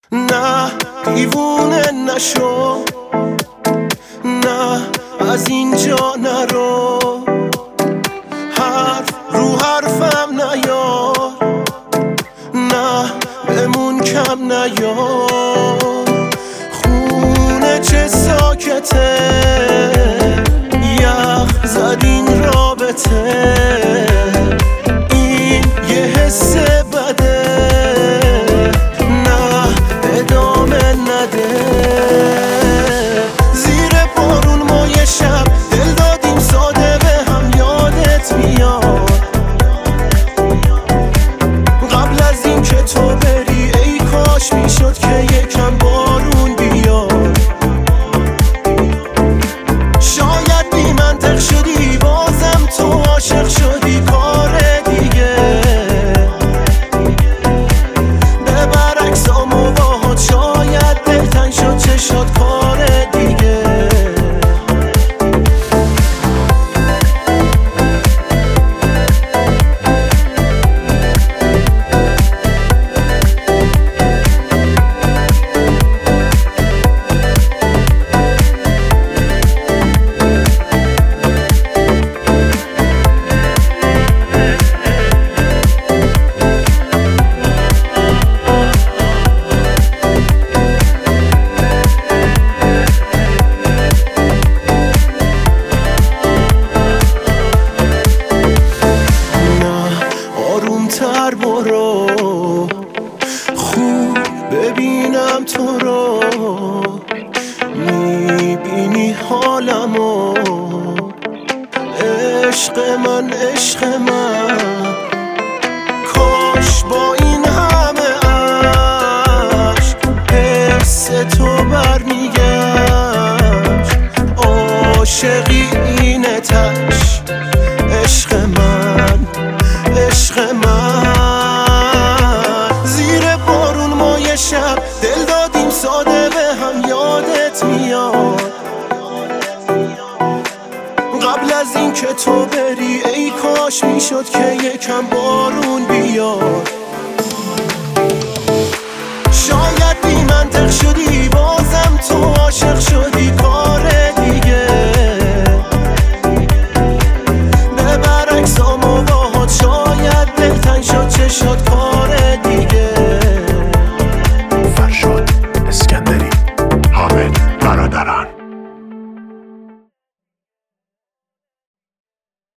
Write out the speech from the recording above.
نه دیوونه نشو، نه از اینجا نرو، حرف رو حرفم نیار، نه بمون کم نیار. خونه چه ساکته، یخ زد این رابطه، این یه حس بده، نه ادامه نده. زیر بارون ما یه شب دل دادیم ساده به هم، یادت میاد قبل از این که تو بری ای کاش میشد که یکم بارون بیاد. شاید بی منطق شدی بازم تو عاشق شدی، کار دیگه به برعکس آموباهات شاید دلتنگ شد چشات، کار دیگه. آرومتر برو، خوب ببینم تو رو، میبینی حالمو. عشق من عشق من، کاش با این همه عشق حس تو برمیگشت. عاشقی اینه تش، عشق من عشق من. زیر بارون ما یه شب دل دادیم ساده به هم، یادت میاد قبل از این که تو بری ای کاش میشد که یکم بارون بیاد. شاید بی منطق شدی بازم تو عاشق شدی، کار